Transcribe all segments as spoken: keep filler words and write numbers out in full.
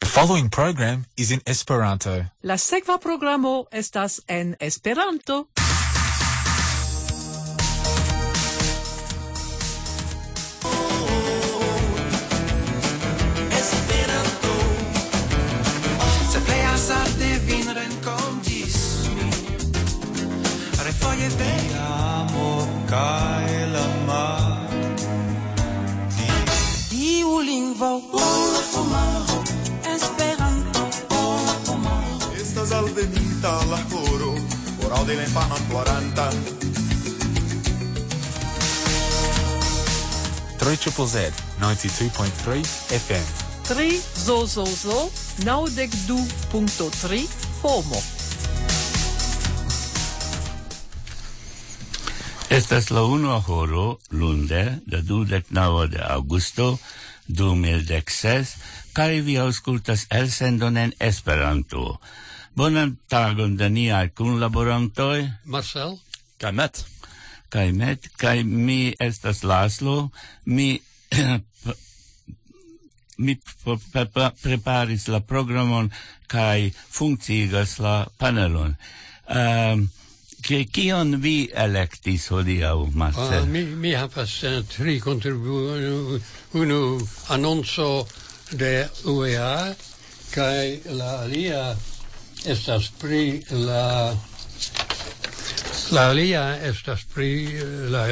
following program is in Esperanto. La sekva programo estas en Esperanto. Esperanto. Se plej hazarde vin renkontis mi. Refoje veamo kaj la mar. Tiu lingvo ora pomaro. Esperanto ora pomaro. Estas alvenita la horo, horo de la infano ploranta. three Z Z Z ninety-two point three F M. tri zozozo naŭdek du punkto tri FOMO. Estas la unua horo lunde de dudek naŭa de aŭgusto du mil dek ses kaj vi aŭskultas elsendon en Esperanto. Bonan tagon de niaj kunlaborantoj. Marcel. Kaj Matt. Kaj Matt, kaj mi estas Laslo. Mi mi pre- pre- preparis la programon kaj funkciigas la panelon. Um, Ke kion vi elektis hodiaŭ, Marcel? Uh, mi, mi havas uh, tri kontribu unu annonco de U E A kaj la alia estas pri la la alia estas pri la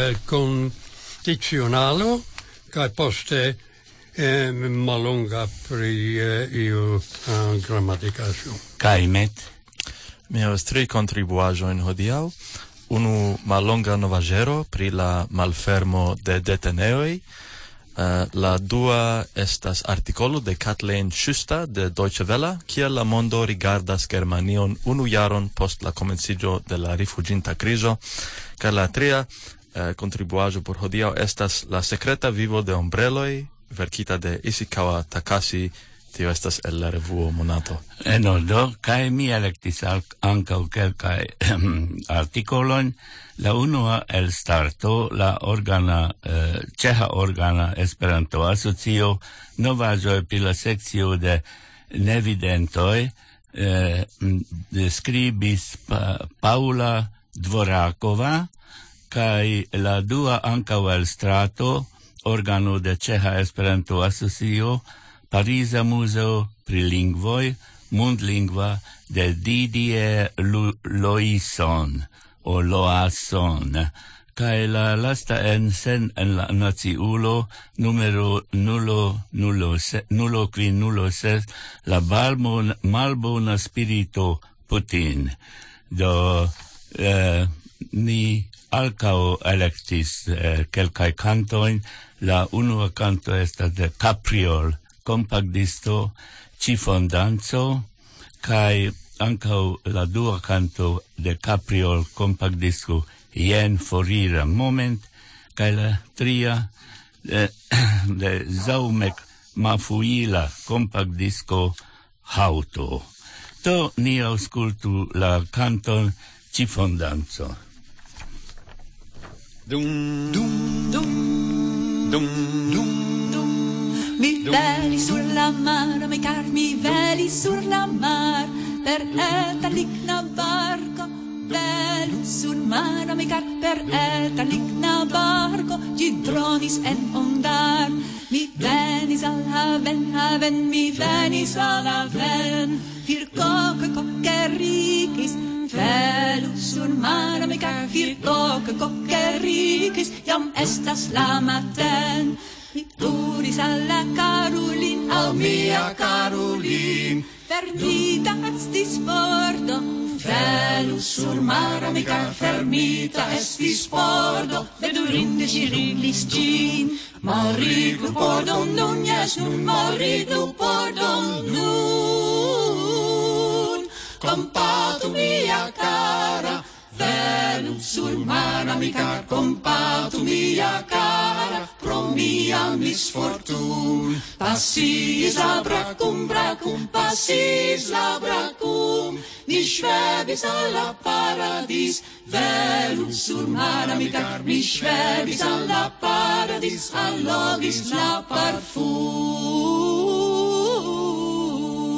kondicionalo kaj poste eh, mallonga pri eh, iu uh, gramatikaĵo. Kaj Met? Mi havas tri kontribuaĵojn hodiaŭ. Unu mallonga novaĵero pri la malfermo de deteneoj. Uh, la dua estas artikolo de Kathleen Schuster de Deutsche Welle, kiel la mondo rigardas Germanion unu jaron post la komenciĝo de la rifuĝinta krizo. Kaj la tria uh, kontribuaĵo por hodiaŭ estas La sekreta vivo de ombreloj, verkita de Ishikawa Takashi. Tio estas el la revuo Monato. No, do, kaj mi elektis ankaŭ kelkaj artikolojn. La unua el starto, la organa, eh, ĉeĥa organa Esperanto asocio, novaĵoj pri la sekcio de nevidentoj, eh, deskribis pa, Paula Dvorakova, kaj la dua ankaŭ el strato, organo de ĉeĥa Esperanto asocio, Parisa Museo pri lingvoj, mundlingva de Didier Loison o Loason, kaj la lasta en sen en la naciulo numero nulo nulo se, nulo kvin nulo ses la balmon, malbona spirito Putin. Do eh, ni alkaŭ elektis eh, kelkaj kantojn. La unua kanto estas de Capriol, compagdisto, Cifondanzo, kai ankaŭ la dua kanto de Capriol compagdisto Jen forira moment, kai la tria de, de Zaumek Mafuila compagdisto Hauto. Do ni aŭskultu la kanton Cifondanzo. Dum Dum dum dum dum dum. Mi veli sur la mar, mi car mi veli sur la mar, per eta ligna barco, velu sur mar, mi car per eta ligna barco, gi dronis en ondar. Mi venis al haven, haven, mi venis al haven, fir coque coquerikis, velu sur mar, mi car fir coque coquerikis, jam estas la maten. Mi turis alla Carolin, Al mia Carolin, fermita estis pordo, velu sur mar, amica, fermita estis pordo, vedurinde ŝi ringlis ĝin. malriglu pordon nun, jes nun, malriglu pordon nun. Kompatu mia cara, velu sur mar, amica, kompatu mia cara, pro mia misfortun. Pasis la bracum, bracum, pasis la bracum, ni ŝvebis al la paradis, velu sur mar, amica, mi ŝvebis al la paradis, allogis la parfum.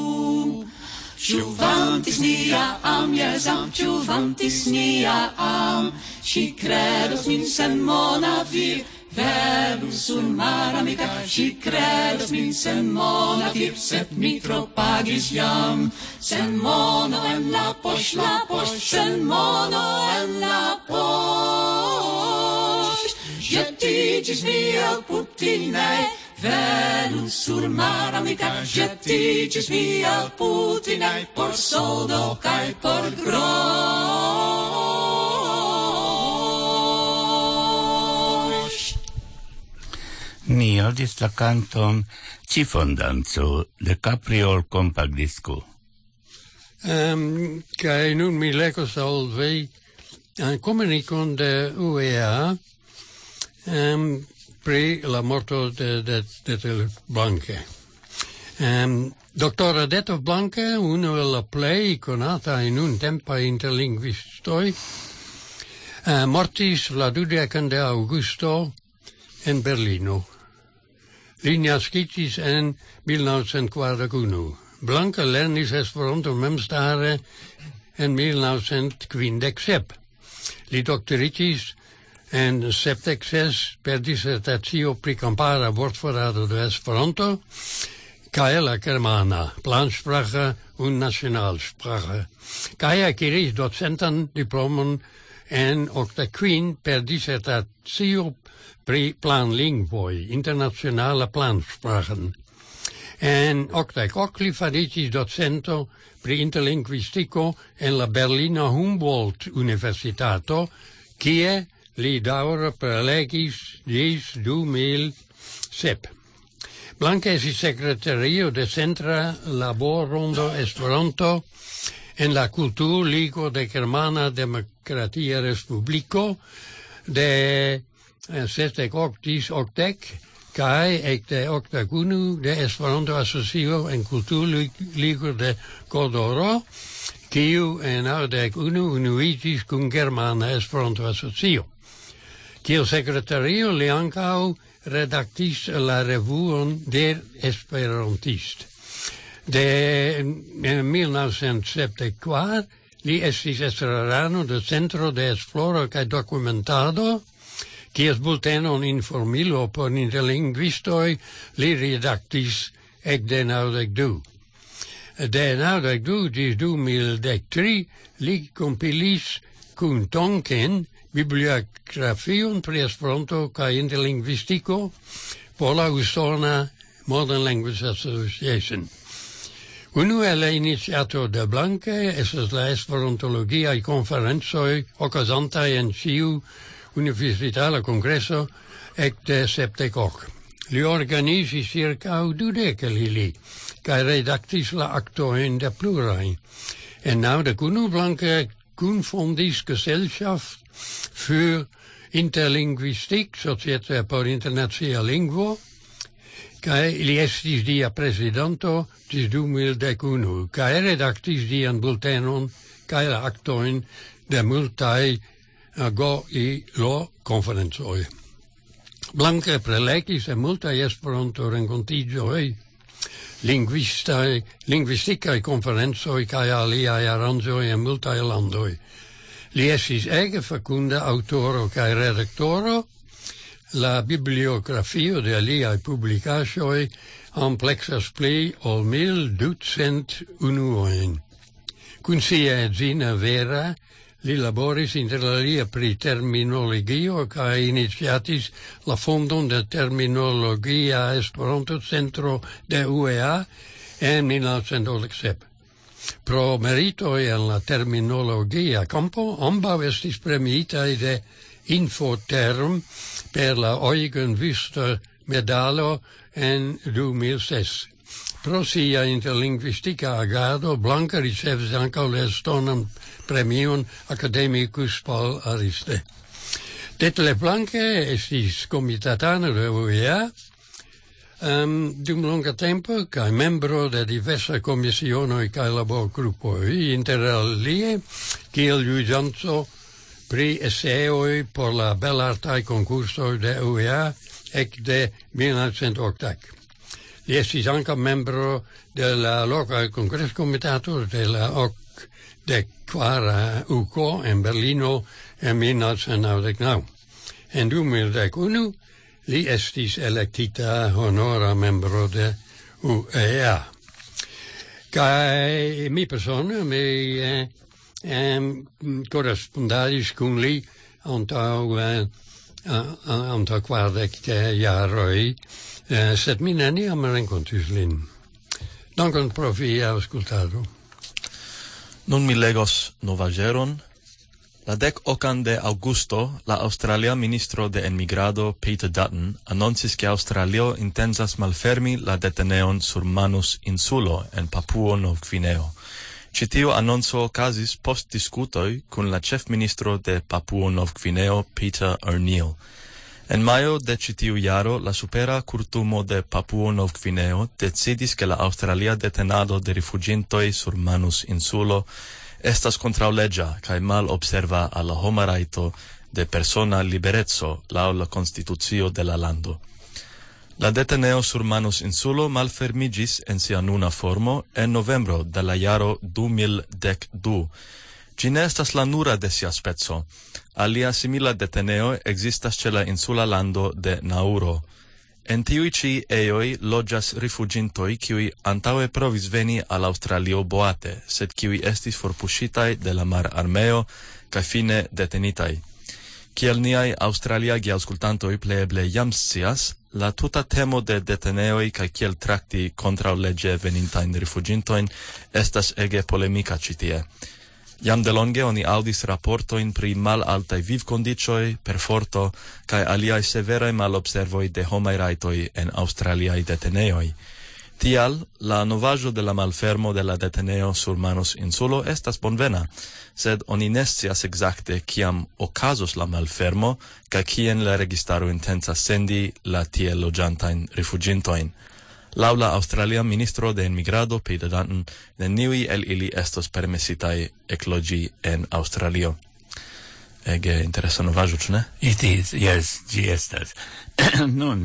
Chuvantis nia am, jesam, chuvantis nia am. Si credos min sen mona vir, velus sur mara mica. Si credos min sen mona vir, sed mi tro pagis jam. Sen mono en la posh, la posh, sen mono en la posh. Jetigis via putinei, velus sur mara mica. Jetigis via putinei, por soldo cae por grosh. Ni audis la canton Cifondanzo de Capriol Compact Disco. Um, kai nun mi legos al vei an comunicon de U E A um, pri la morto de, de, de, de Blanche. Um, Doctora Detto Blanche, uno de la plei conata in un tempo interlinguistoi, uh, mortis la dudecan de Augusto en Berlino. Li naskitis en millenovecentquarantunu. Blanche lernis Esperanto memstare en millenovecentquindexsep. Li doctoritis en septexes per dissertatio pri compara vortforado de Esperanto kaj la germana, plansprache und nationalsprache. Kaj akiris docentan diplomon en octaquin per dissertatio pri planlingvoj, internationale plansprachen. En octac li faritis docento pri interlinguistico en la Berlina Humboldt Universitato, kie li daŭre prelegis ĝis du mil sep. Blanche estis sekretario de Centra Laborondo Esperanto en la Kulturligo de Germana Demokratia Respubliko de sesdek ok ĝis okdek, kai ek de octagunu de Esperanto Asocio en Kulturligo de Kodoro, kiu en aŭdek unu unuiĝis kun Germana Esperanto Asocio. Kiel sekretario li ankaŭ redaktis la revuon Der Esperantist. De en millenovecentseптdek li estis estrarano de Centro de Esploro kaj Dokumentado, kies bultenon informilo por interlinguistoj li redaktis ekde naŭdek du. De naŭdek du ĝis du mil dek tri li kompilis kun Tonken bibliografion pri Esperanto kaj interlingvistiko por la Usona Modern Language Association. Unu el la iniciato de Blanche estas la esperantologiaj konferencoj okazantaj en ĉiu Universitala Congreso ekde sepdek ok. Li organizis circa dudek el ili, kaj redaktis la aktojn de pluraj. En naŭdek unu Blanche kunfondis Gesellschaft für Interlinguistik, Societe por Internacia Lingvo, kaj li estis dia prezidanto ĝis du mil dek unu, kaj redaktis dian bultenon kaj la aktojn de multaj go i lo konferencoj. Blanche prelegis en multaj Esperanto renkontiĝoj, lingvistaj, lingvistikaj konferencoj kaj aliaj aranĝoj en multaj landoj. Li estis ege fekunda aŭtoro kaj redaktoro. La bibliografio de aliaj publikaĵoj amplekzas pli ol mil ducent unuojn. Kun sia edzino Vera li laboris inter alia pri terminologio kaj iniciatis la fondon de terminologia Esperanto Centro de U E A en millenovecentokdek. Pro meritoj en la terminologia campo ambaŭ estis premiitaj de Infoterm per la Eugen Wüster medalo en du mil ses. Pro sia interlingvistika agado Blanche ricevis ankaŭ la estonan premion Academicus Paul Ariste. Detle Blanche estis komitatano de U E A um, dum longa tempo kaj membro de diversaj komisionoj kaj laborgrupoj, inter alie kiel juĝanto pri eseoj por la belartaj konkursoj de U E A ekde millenovecentokdek. li estis anca membro de la loca Congresso Comitato de la O C de Quara U C O en Berlino en millenovecentnaŭdek naŭ. En du mil dek unu li estis elektita honora membro de U E A. Kai mi persone mi eh, eh, correspondadis kun li antaŭ eh, antaŭ kvardek jaroj, eh, sed mi neniam renkontis lin. Dankon pro via aŭskultado. Nun mi legos novaĵeron. La dek okan de Augusto, la Australia ministro de enmigrado Peter Dutton annoncis che Australio intensas malfermi la deteneon sur Manus Insulo en Papuo Novgvineo. Ci tiu annonzo okazis post diskutoj kun la ĉefministro de Papuo Novgvineo Peter O'Neill. En majo de ci tiu jaro, la supera kurtumo de Papuo Novgvineo decidis che la Australia detenado de rifuĝintoj sur Manus Insulo estas kontraŭleĝa kaj malobserva al la homa rajto de persona libereco laŭ la konstitucio de la lando. La deteneo sur Manus Insulo malfermigis en sia nuna formo en novembro de la jaro du mil dek du. Ĝi ne estas la nura de sia speco. Alia simila deteneo ekzistas ĉe la insula lando de Nauro. En tiuj ĉi ejoj loĝas rifuĝintoj, kiuj antaŭe provis veni al Aŭstralio boate, sed kiuj estis forpuŝitaj de la mararmeo kaj fine detenitaj. Kiel niaj aŭstraliaj aŭskultantoj pleeble jam scias, la tuta temo de deteneoj kaj kiel trakti kontraŭleĝe venintajn rifuĝintojn estas ege polemika ĉi tie. Jam delonge oni aŭdis raportojn pri malaltaj vivkondiĉoj, perforto kaj aliaj severaj malobservoj de homaj rajtoj en aŭstraliaj detenejoj. Tial, la novaĵo de la malfermo de la deteneo sur Manus Insulo estas bonvena, sed oni ne scias ekzakte kiam okazos la malfermo kaj kien la registaro intencas sendi la tie loĝantajn rifuĝintojn. Laŭ la Aŭstralia ministro de enmigrado Peter Dutton, neniuj el ili estos permesitaj ekloĝi en Aŭstralio. Ege interesa novaĵo, ĉu ne? It is, yes, ĝi estas. Nun,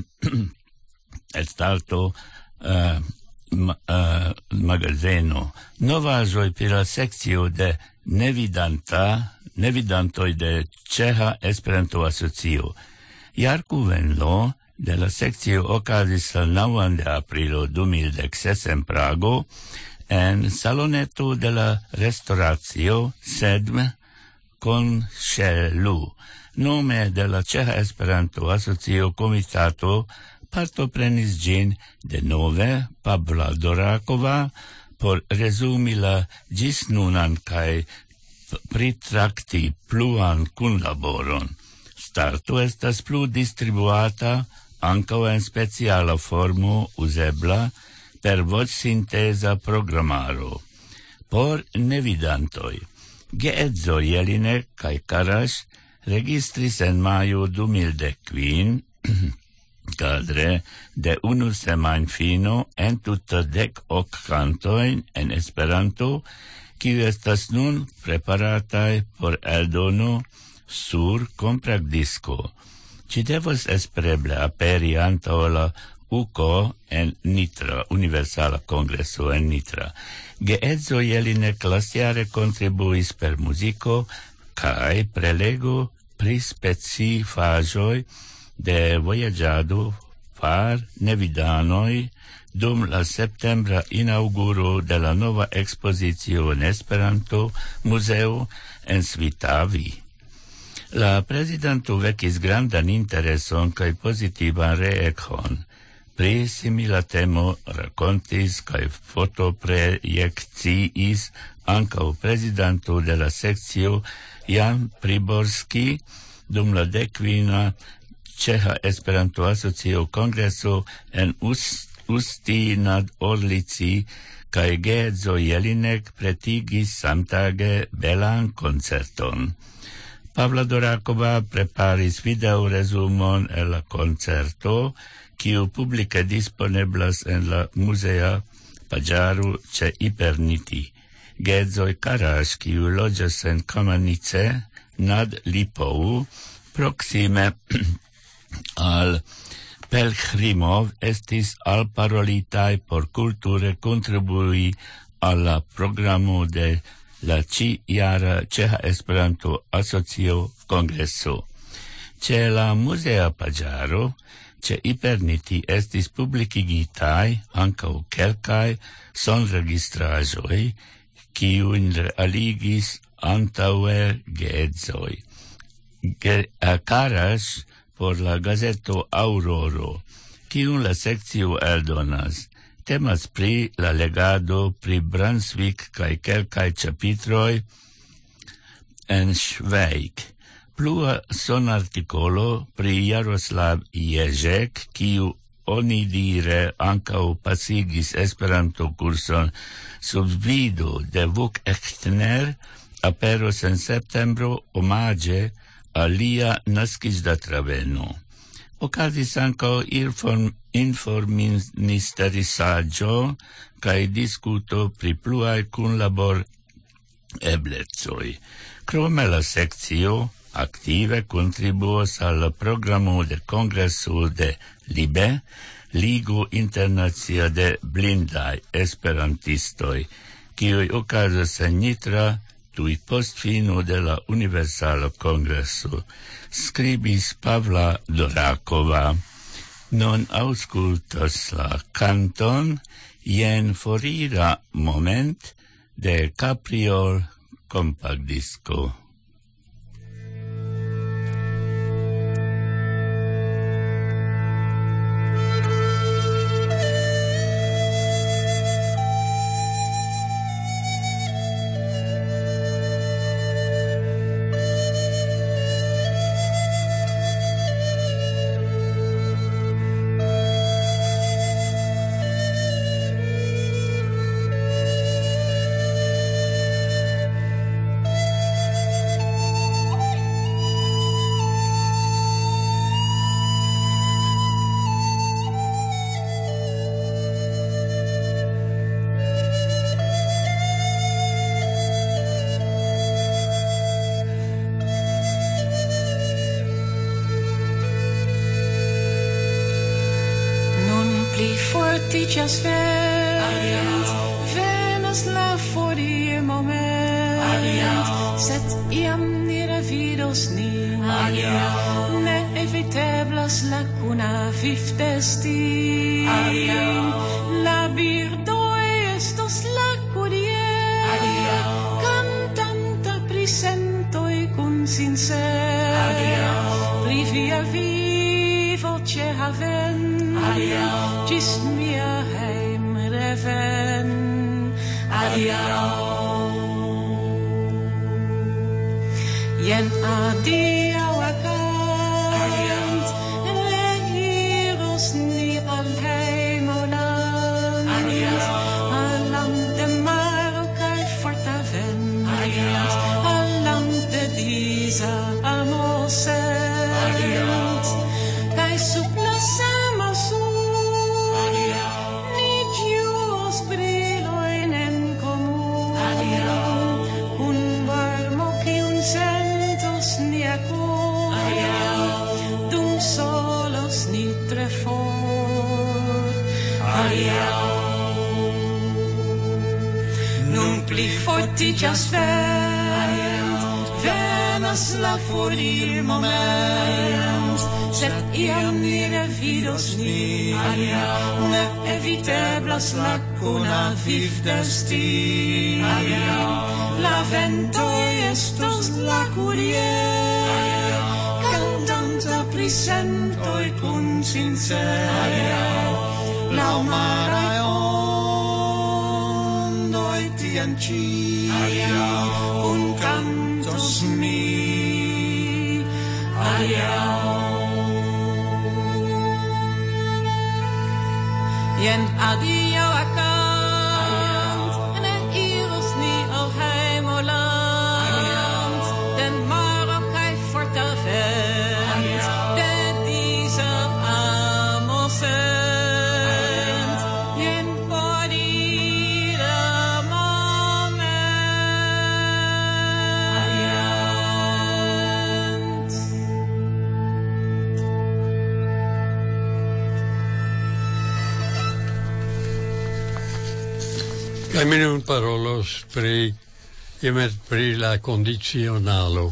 elstarto uh, ma, uh, magazeno, novaĵoj pri la sekcio de nevidanta, nevidantoj de Ĉeĥa Esperanto-Asocio. Jarku Venlo de la seccio okazis la naŭan de aprilo du mil dek ses en Prago, en saloneto de la restauracio Sedm con Ŝelu. Nome de la Ĉeĥa Esperanto-Asocio komitato partoprenis ĝin denove Pavla Dorakova por rezumi la ĝisnunan kaj pritrakti pluan kunlaboron. Starto estas plu distribuata ankaŭ en speciala formo uzebla per voĉsinteza programaro. Por nevidantoj, geedzo Jelinek kaj Karaś registris en majo du mil dek kvin kadre de unu semajnfino entute dek ok kantojn en Esperanto, kiuj estas nun preparataj por eldono sur kompraktdisko. Ci devos espereble aperi antaŭ la U C O en Nitra, Universala Kongreso en Nitra. Geedzo Jelinek lasjare kontribuis per muziko kaj prelego pri specifaĵoj de vojaĝado far nevidanoj dum la septembra inaŭguro de la nova ekspozicio en Esperanto Muzeo en Svitavi. La prezidanto vekis grandan intereson kaj pozitivan reakcion. Pri simila temo rakontis kaj fotoprojekciis ankaŭ prezidanto de la sekcio Jan Priborski dum la dekvina Ĉeĥa Esperanto-Asocio Kongreso en Usti nad Orlici kaj geedzo Jelinek pretigis samtage belan koncerton. Pavla Dorakova preparis video resumon el la koncerto, kiu publike disponeblas en la muzea paĝaro ĉe Iperniti. Geedzoj Karaś, kiu loĝas en Kamenice nad Lipou, proksime al Pelhrimov estis alparolitaj por kulture kontribui al la programo de la ĉi-jara Ĉeĥa Esperanto-Asocio Kongreso. Ĉe la muzea paĝaro ĉe Iperniti estis publikigitaj ankaŭ kelkaj sonregistraĵoj, kiujn realigis antaŭe geedzoj. Ge- Karas por la gazeto Auroro, kiun la sekcio eldonas. Temas pri la legado pri Brunswick kaj kelkaj ĉapitroj en Schweig. Plua sonartikolo pri Jaroslav Ježek, kiu onidire ankaŭ pasigis Esperanto-kurson sub gvido de Vuk Echtner, aperos en septembro omaĝe al lia naskiĝdatraveno. Okazis ankaŭ inform, inforministerisaĵo kaj diskuto pri pluaj kunlabor eblecoj. Krome la sekcio aktive kontribuos al la programo de Kongreso de Libe, Ligo Internacia de Blindaj Esperantistoj, kiuj okazas en Nitra tuj post fino de la Universala Kongreso, skribis Pavla Dorakova. Non aŭskultas la kanton Jen forira moment de Capriol Compact Disco. Fortigas vent, venas la forir moment. Adiaŭ. Sed iam ni revidos nin. Adiaŭ. Ne eviteblas la kuna vivdestin. Adiaŭ. La birdoj estos la kurier. Adiaŭ. Cantanta pri sentoj kun sincer. Adiaŭ. Pri via vivo ĉe haven. Adiaŭ. Gis mia heimreven. Adiaŭ. Jen adiaŭa kant. Ne iros ni al hejmoland. Adiaŭ. Al land de maro kaj forta vent. Adiaŭ. Al land de disa amosent. Adiaŭ. Kaj sub la sama sol nun pli fortigas vent, venas la forir moment, sed iam ni revidos ni, ne eviteblas la kuna vivdestin. La ventoj estos la kurier, cantanta pri sentoj kun sincer. La maraj ondoj tien ĉi kun kantos mi. Adiaŭ. Jen adiaŭa kant, ne iros ni al hejmoland, den maro kaj forta vent, de disa amosent. Kaj mi nun parolos pri, iemet pri la condicionalo.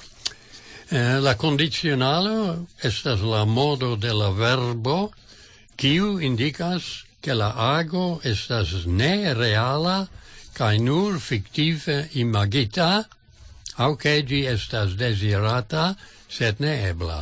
Eh, la condicionalo estas la modo de la verbo kiu indicas che la ago estas ne reala kaj nur fiktive imagita, aŭ ke ĝi estas desirata, sed ne ebla.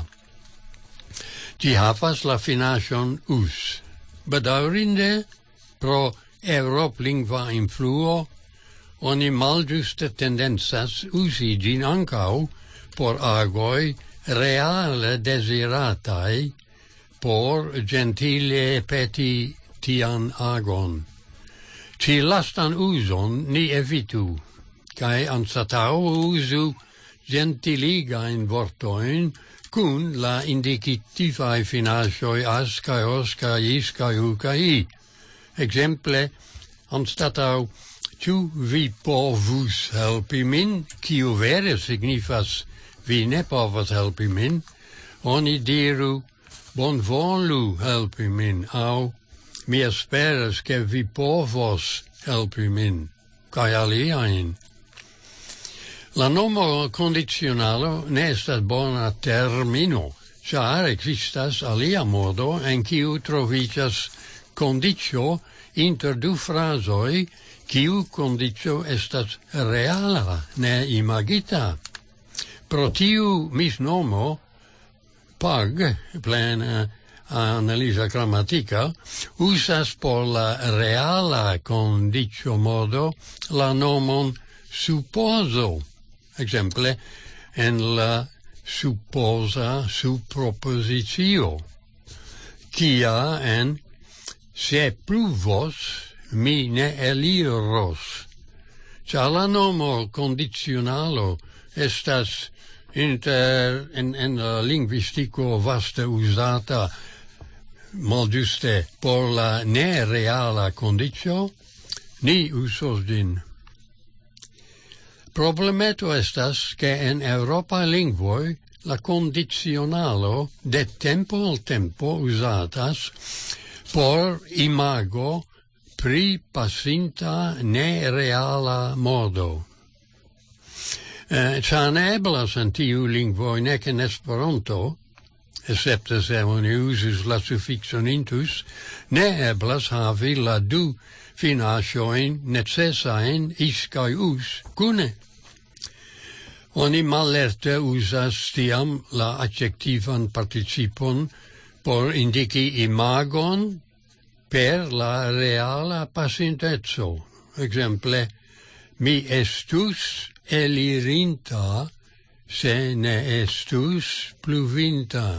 Ĝi havas la finaĵon us. Bedaŭrinde, pro eŭroplingva influo, oni malĝuste tendencas uzi ĝin ankaŭ por agoi reale desiratai, por gentile peti tian agon. Ci lastan uson ni evitu, cae anstatau usu gentiligain vortoin cun la indicitivae financioi as, cae os, cae is, cae u, cae i. Exemple, anstatau ciu vi povus helpi min, ciu vere signifas vi ne povas helpi min, oni diru, bon volu helpi min, au mi esperas che vi povos helpi min, cae aliaen. La nomo conditionalo ne estas bona termino, char existas alia modo en kiu trovigas condicio inter du frasoi, kiu condicio estas reala, ne imagita. Pro tiu misnomo, pag, plena analisa grammatica, usas por la reala condicio modo la nomon supposo. Exemple, en la supposa suppropositio, kia en se pluvos mi ne eliros. Cia la nomo conditionalo estas inter en, en la linguistico vaste usata malgiuste por la nereala condicio, ni usos din. Problemeto estas che en Europa lingvoi la conditionalo de tempo al tempo usatas por imago pri passinta nereala modo. Eh, Cia ne eblas en tiu lingvoi nec in Esperanto, excepte se oni usus la suffixon intus, ne eblas havi la du finaĵojn necessain is kaj us cune. Oni malerte uzas tiam la adjektivan participon por indici imagon per la reala pasinteco. Exemple, mi estus elirinta se ne estus pluvinta.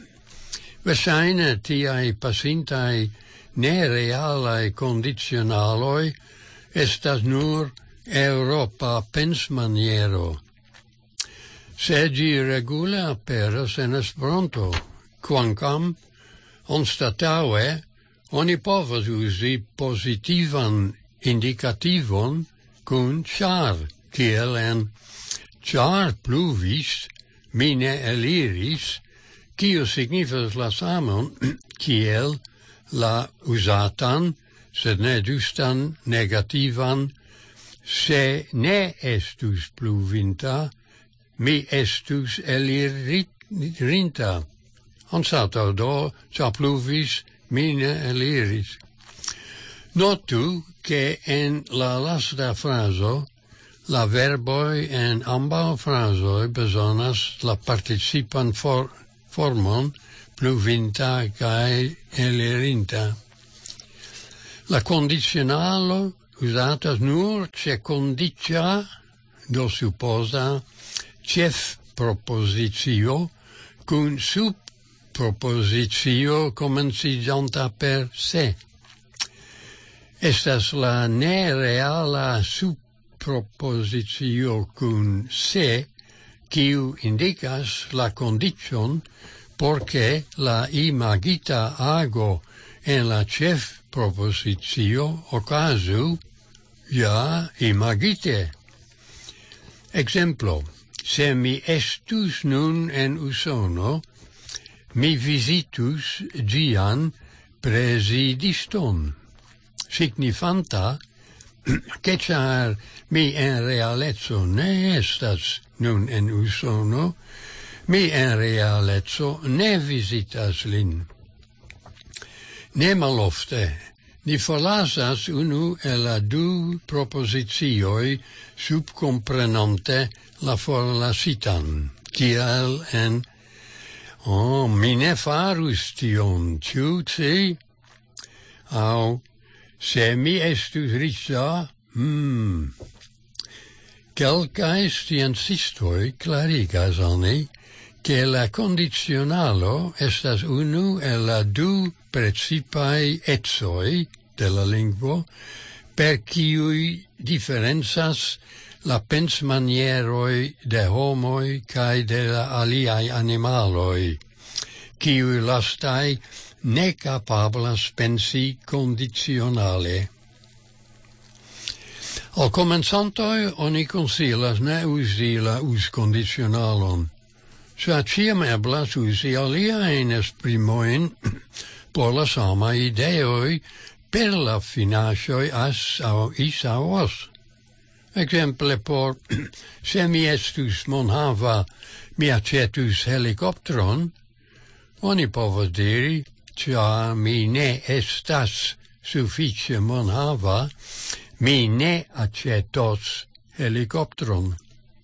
Versaine tiai pasintai nerealae conditionaloi estas nur Europa pensmaniero. Se gi regule aperas en Esperanto, quancam anstataue oni povas uzi positivan indicativon cun char, kiel en char pluvis, mi ne eliris, kiu signifas la samon kiel la usatan, sed ne justan negativan, se ne estus pluvinta, mi estus elirinta. Anstataŭ do, cia pluvis, mi ne eliris. Notu che en la lasta fraso la verboi en ambaŭ frasoi bezonas la participan for, formon pluvinta kaj elirinta. La condicionalo usatas nur ce condicia, do supposa, cef propositio, cun sub propositio comencigianta per se. Estas la nereala subpropositio cun se, quiu indicas la condicion porque la imagita ago en la cef propositio ocasu ja imagite. Exemplo, se mi estus nun en Usono, mi visitus gian presidiston, signifanta che char mi en realezzo ne estas nun en Usono, mi en realezzo ne visitas lin. Ne malofte, ni forlasas unu el la du propositioi subcomprenante la forlasitan, kiel en oh, mi ne farus tion, ciu ci? Au, se mi estus riĉa, hmm. Kelkaj sciencistoj klarigas al ni, che la condicionalo estas unu el la du principai ecoi de la lingvo, per kiui differenzas la pensmanieroi de homoi cae de la aliai animaloi, kiui lastai ne capablas pensi conditionale. Al comenzantoi oni consilas ne usi la us conditionalon, sa ciam eblas usi aliaen esprimoin por la sama ideoi per la finasioi as au is au os. Exemple por, se mi estus monhava, mi accetus helicopteron, oni povas diri, cia mi ne estas suffice monhava, mi ne accetos helicopteron.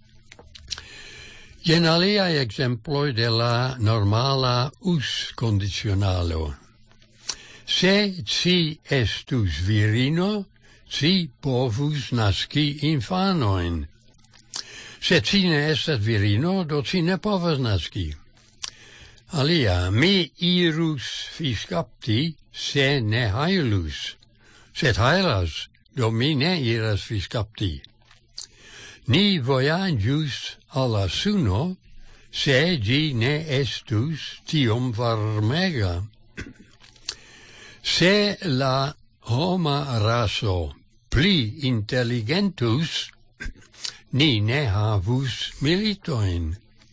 Jen aliai exemploi de la normala us conditionalo. Se ci estus virino, ci povus nasci infanoin. Se ci ne estat virino, do ci ne povas nasci. Alia, mi irus fiscapti, se ne hailus. Sed hailas, do mi ne iras fiscapti. Ni voyagius alla suno, se gi ne estus tiom varmega. Se la homa raso pli intelligentus, ni ne havus militoin.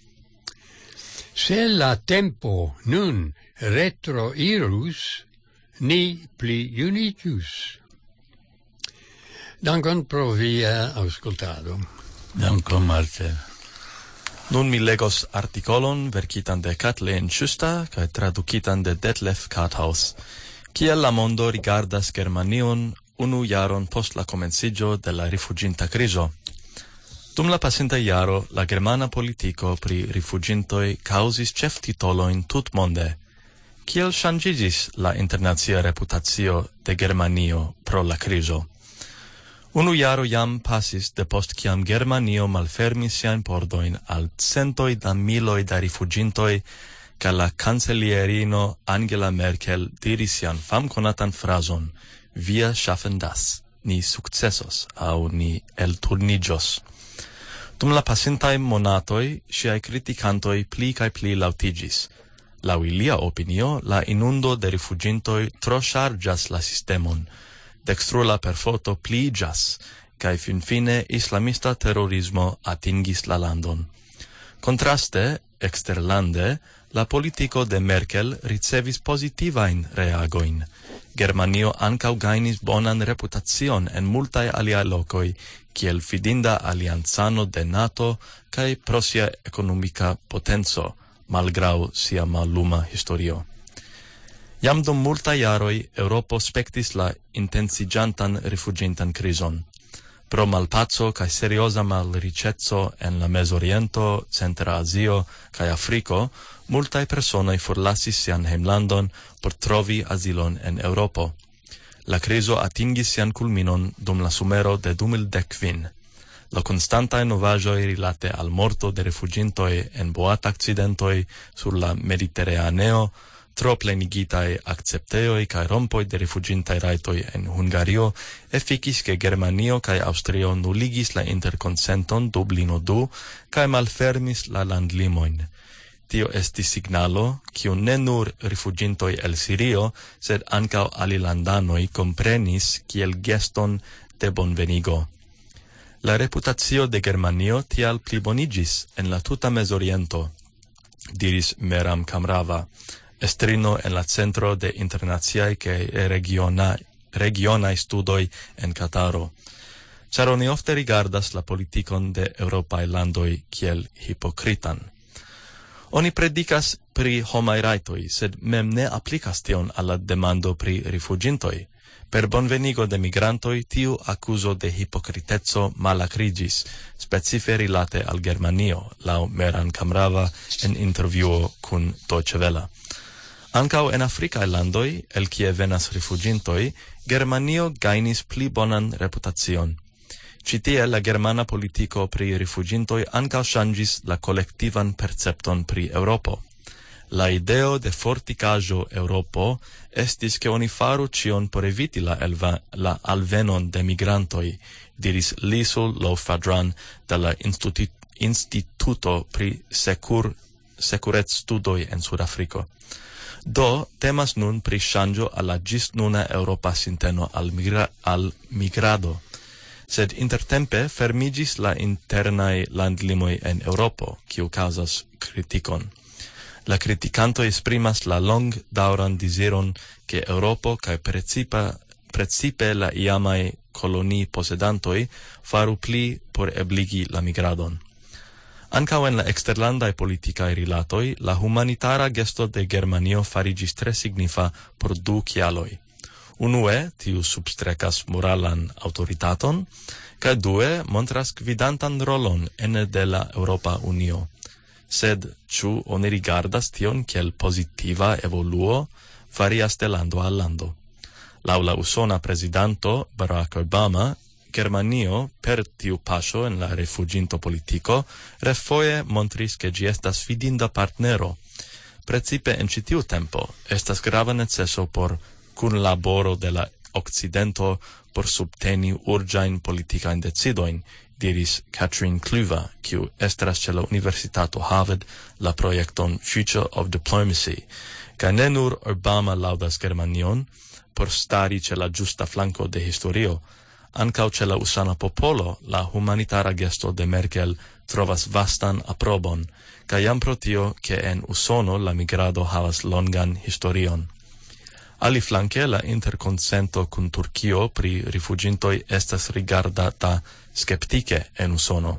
Se la tempo nun retro irus, ni pli unitus. Dankon pro via auscultado. Dankon, Marcel. Nun mi legos articolon verkitan de Kathleen Schuster kaj tradukitan de Detlef Karthaus. Kiel la mondo rigardas Germanion unu jaron post la komenciĝo de la rifuĝinta krizo. Dum la pasinta jaro la germana politiko pri rifuĝintoj kaŭzis ĉeftitolojn tutmonde. Kiel ŝanĝiĝis la internacia reputacio de Germanio pro la krizo? Unu jaro jam pasis de post kiam Germanio malfermis siajn pordojn al centoj da miloj da rifuĝintoj, kaj la kancelierino Angela Merkel diris sian famkonatan frazon: "Wir schaffen das", ni sukcesos aŭ ni elturniĝos. Dum la pasintaj monatoj ŝiaj kritikantoj pli kaj pli laŭtiĝis. Laŭ ilia opinio, la inundo de rifuĝintoj tro ŝarĝas la sistemon. Dextrula perforto pliiĝas, kaj finfine islamista terorismo atingis la landon. Kontraste, eksterlande, la politiko de Merkel ricevis pozitivajn reagojn. Germanio ankaŭ gajnis bonan reputacion en multaj aliaj lokoj, kiel fidinda aliancano de NATO kaj pro sia ekonomika potenco, malgraŭ sia malluma historio. Jam dum multaj jaroj Eŭropo spektis la intensiĝantan rifuĝintan krizon. Pro malpaco kaj serioza malriĉeco en la Mezoriento, Centra Azio kaj Afriko, multaj personoj forlasis sian hejmlandon por trovi azilon en Eŭropo. La krizo atingis sian kulminon dum la sumero de du mil dek kvin. La konstantaj novaĵoj rilate al morto de rifuĝintoj en boatakcidentoj sur la Mediteraneo, tro plenigitaj akceptejoj kaj rompoj de rifuĝintaj rajtoj en Hungario efikis ke Germanio kaj Aŭstrio nuligis la interkonsenton Dublino du kaj malfermis la landlimojn. Tio estis signalo, kiu ne nur rifuĝintoj el Sirio, sed ankaŭ alilandanoj komprenis kiel geston de bonvenigo. La reputacio de Germanio tial pliboniĝis en la tuta Mezoriento, diris Meram Kamrava, estrino en la Centro de Internaciaj kaj Regionaj regionai studoi en Cataro. Char oni ofte rigardas la politikon de Europae landoi kiel hipokritan. Oni predicas pri homai raitoi, sed mem ne applicas tion alla demando pri rifugintoi. Per bonvenigo de migrantoi, tiu accuso de hipocritezzo malacrigis, specife rilate al Germanio, lau Meran Kamrava en interviuo cun Deutsche Welle. Ancao en Africae landoi, el kie venas rifugintoi, Germanio gainis pli bonan reputacion. Citie la germana politico pri rifugintoi ancao changis la collectivan percepton pri Europo. La ideo de forticajo Europo estis che oni faru cion por eviti la, elva, la alvenon de migrantoi, diris Lisul Lofadran de la Institut, Instituto pri Secur, Securez Studoi en Sudafrico. Do, temas nun pri changio alla gis nuna Europa sinteno al, migra, al migrado, sed intertempe fermigis la internae landlimoi en Europo, kiu causas criticon. La criticanto esprimas la long dauran desiron che Europo cae precipa, precipe la iamai colonii posedantoi faru pli por ebligi la migradon. Ancao en la exterlandae politicae rilatoi, la humanitara gesto de Germanio farigis tre signifa por du cialoi. Unue, tiu substrecas moralan autoritaton, ca due, montras gvidantan rolon ene de la Europa Unio. Sed, ciu oni rigardas tion kiel positiva evoluo, varias de lando al lando. Lau la usona presidanto, Barack Obama, Germanio, per tiu paso en la rifuginto politico, refoje montris che gi estas fidinda partnero. Precipe en citiu tempo, estas grava necesso por cun laboro de la Occidento por subteni urgain politicain decidoin, diris Catherine Kluva, kiu estras ce la Universitato Harvard la projekton Future of Diplomacy, ca ne nur Obama laudas Germanion por stari ce la giusta flanco de historio, ancao ce la usana popolo la humanitara gesto de Merkel trovas vastan aprobon, ca iam pro tio che en Usono la migrado havas longan historion. Aliflanque la interconsento cun Turkio pri rifugintoi estas rigardata skeptike en Usono.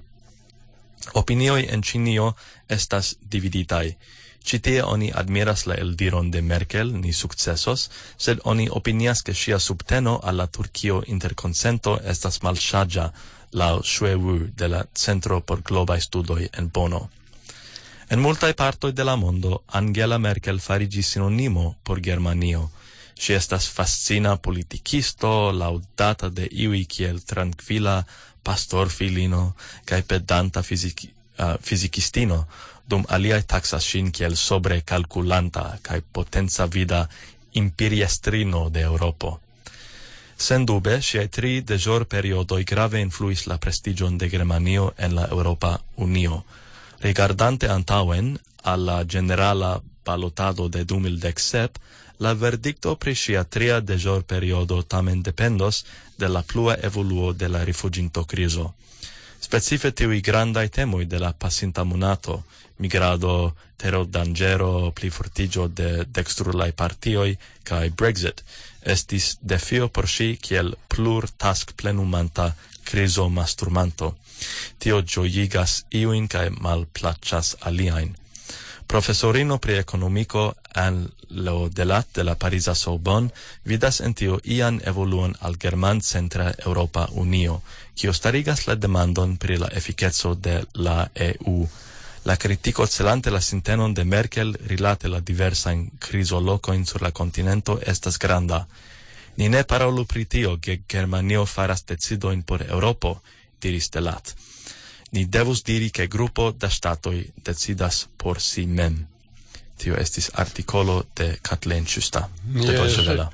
Opinioi en Cinio estas dividitai. Citie oni admiras la eldiron de Merkel ni successos, sed oni opinias che sia subteno alla Turkio interconsento estas malsagia lau Xuewu de la Centro por Globae Studoi en Bono. En multae partoi de la mondo, Angela Merkel farigis sinonimo por Germanio. Si estas fascina politicisto, laudata de iui kiel tranquila pastor filino, cae pedanta fisici, uh, fisicistino, dum aliae taxas sin kiel sobre calculanta, cae potenza vida imperiestrino de Europo. Sen dube, siae tri de jor periodoi grave influis la prestigion de Germanio en la Europa Unio. Rigardante antauen alla generala balotado de du mil dec-sep, la verdicto pri sia tria de jor periodo tamen dependos de la plua evoluo de la rifuginto criso. Specife tiui grandai temoi de la pasinta monato, migrado, terro dangero, pli fortigio de dextrulai partioi, cae Brexit, estis defio por si kiel plur task plenumanta criso masturmanto. Tio gioigas iuin cae malplacas aliaen. Professorino pri economico an lo delat de la Parisa Sorbonne vidas en tio ian evoluon al German Centra Europa Unio, kio starigas la demandon pri la efficezo de la E U. La critico celante la sintenon de Merkel rilate la diversain crisolocoin sur la continento estas granda. Ni ne parolu pri tio che Germanio faras decidoin por Europo, diris delat. Ni devus diri che gruppo da statoi decidas por si mem. Tio estis articolo de Kathleen Schuster, de Deutsche Welle.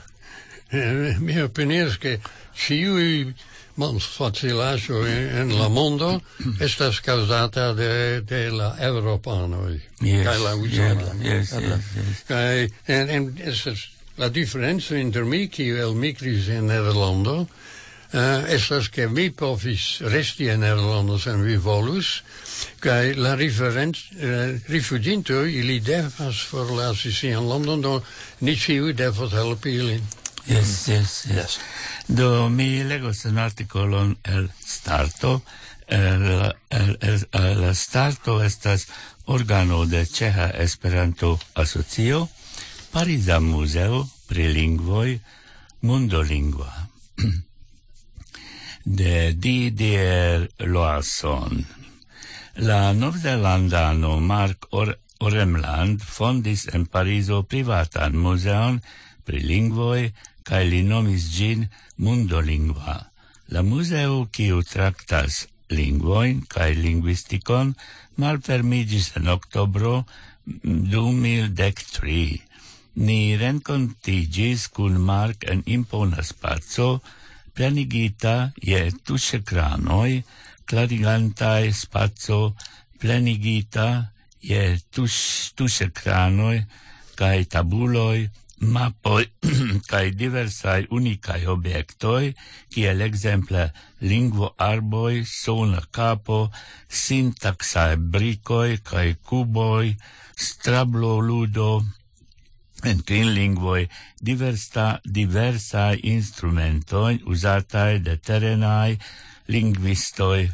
Mi opinias che ciui malfacilaggio en la mondo estas causata de, de la Europanoi. Yes, Kai la usada. yes, yes, yes. Kai, en, en es la differenza inter mi, kiu el migris in Nederlando, Uh, estas che mi povis resti in Nederlando sen vi volus, kai la referent uh, rifuginto ili devas forlasi sian landon, do ni ciu devas helpi ilin. Yes, yes, yes. Do mi legos un articolon el Starto. El, el, el, el Starto estas organo de Ceha Esperanto Asocio, Pariza Museo pri lingvoj, Mundolingva. De Didier Loarson. La novzelandano Mark Or- Oremland fondis en Parizo privatan muzeon pri lingvoj kaj li nomis ĝin Mundolingva. La muzeo kiu traktas lingvojn kaj lingvistikon malfermiĝis en oktobro du mil dek tri. Ni renkontiĝis kun Mark en impona spaco, plenigita je tuŝekranoj, klarigantaj spaco plenigita je tuŝ, tuŝekranoj kaj tabuloj, mapoj kaj diversaj unikaj objektoj, kiel ekzemple lingvoarboj, sona kapo, sintaksaj brikoj kaj kuboj, strabloludo, en klinlingvoj diversa, diversaj instrumentoj uzataj de terenaj lingvistoj,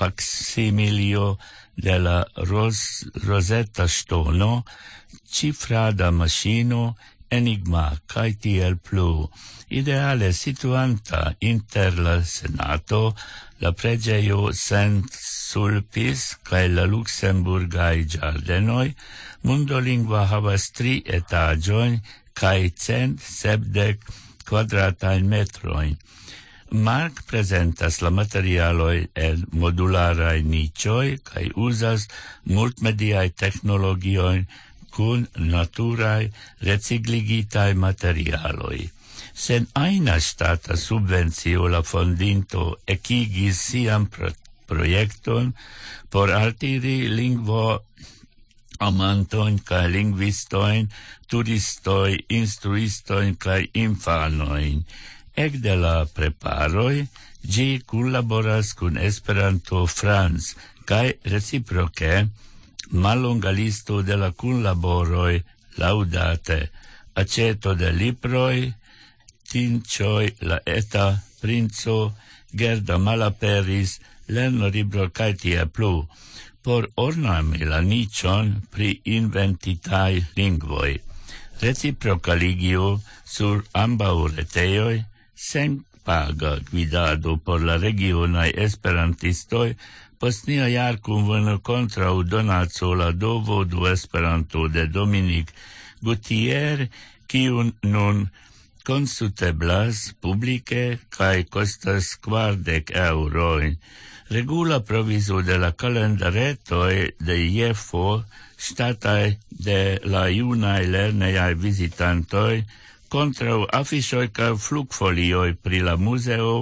faksimilio de la ros, Rosetta ŝtono, cifrada maŝino, enigma kaj tiel plu. Ideale situanta inter la Senato, la preĝejo Saint-Sulpice kaj la Luxemburgaj ĝardenoj, Mundolingva havas tri etaĝojn kaj cent sepdek kvadratajn metrojn. Mark prezentas la materialoj en modularaj niĉoj kaj uzas multmediaj teknologiojn kun naturaj recikligitaj materialoj. Sen ajna ŝtata subvencio la fondinto ekigis sian pro- projekton por altiri lingvo amantojn kaj lingvistojn, turistoj, instruistojn kaj infanojn. Ekde la preparoj ĝi kunlaboras kun Esperanto France kaj reciproke mallonga listo de la kunlaboroj laŭdate aceto de libroj, Tincioj, la eta princo, Gerda malaperis, lernolibro kaj tie plu, por ornami la niĉon pri inventitaj lingvoj. Reciproka ligio sur ambaŭ retejoj, sen paga gvidado por la regionaj esperantistoj, post nia jarkunveno kontraŭ donaco la Dovo du Esperanto de Dominique Gautier, kiun nun konsulteblas publike kaj kostas kvardek eŭrojn. Regula provizo de la kalendaretoj de Jefo, ŝtataj de la junaj lernejaj vizitantoj, kontraŭ afiŝoj kaj flugfolioj pri la muzeo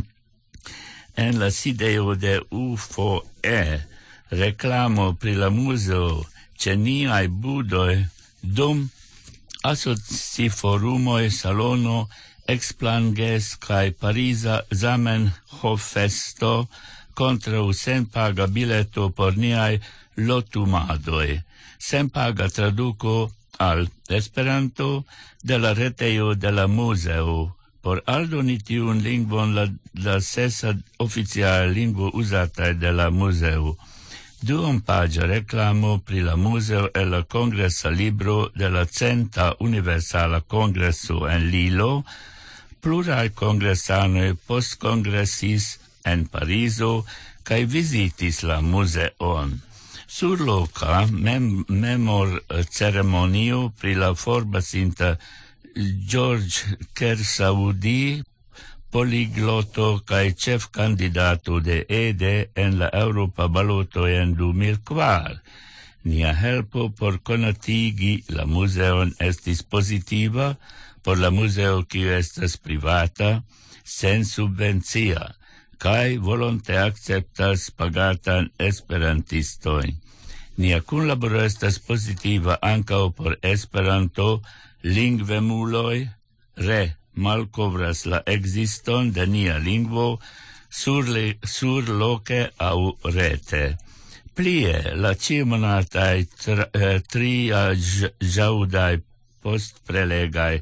en la sidejo de U F O E, reklamo pri la muzeo ĉe niaj budoj dum asociforumoj salono Explanges kaj Pariza Zamenhof-festo kontraŭ senpaga bileto por niaj lotumadoj. Senpaga traduko al Esperanto de la retejo de la muzeo. Por aldoni tiun lingvon la, la sesa oficiala lingvo uzata de la muzeo. Duonpaĝa reklamo pri la muzeo e la kongresa libro de la Centa Universala Kongreso en Lilo, pluraj kongresanoj postkongresis en Parizo kaj vizitis la muzeon. Surloka mem memor ceremonio pri la forbasinta George Kersaudi, poligloto kaj ĉefkandidato de E D en la Eŭropa baloto en du mil kvar. Nia helpo por konatigi la muzeon estis pozitiva, por la muzeo kiu estas privata, sen subvencia, kaj volonte akceptas pagatan esperantistojn. Nia kunlaboro estas pozitiva ankaŭ por Esperanto, lingvemuloj re malkovras la ekziston de nia lingvo sur, le, sur loke aŭ rete. Plie, la ĉiumonataj tra, eh, tria ĵaŭdaj postprelegaj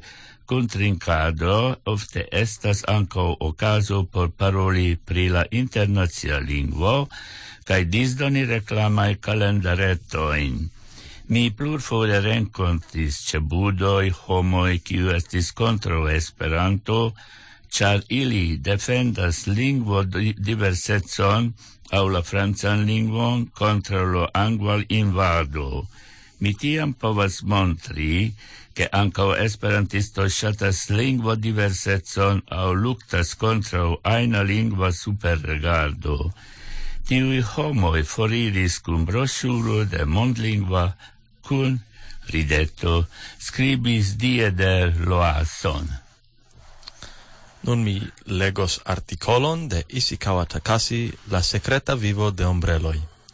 kun trinkado ofte estas ankaŭ okazo por paroli pri la internacia lingvo kaj disdoni reklamaj kalendaretojn. Mi plurfoje renkontis ĉe budoj homoj kiu estis kontraŭ Esperanto, ĉar ili defendas lingvo diversecon aŭ la francan lingvon kontraŭ la angla invado. Mi tiam povas montri, che ankaŭ esperantistoj ŝatas lingvo diversecon aŭ luktas kontraŭ ajna lingva superregardo. Tiuj homoj foriris kun broŝuro de mondlingva kun rideto, skribis Dieder Loason. Nun mi legos artikolon de Ishikawa Takashi, La sekreta vivo de ombreloj.